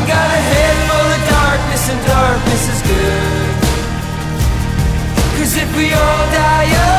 got a head full of darkness, and darkness is good. 'Cause if we all die young,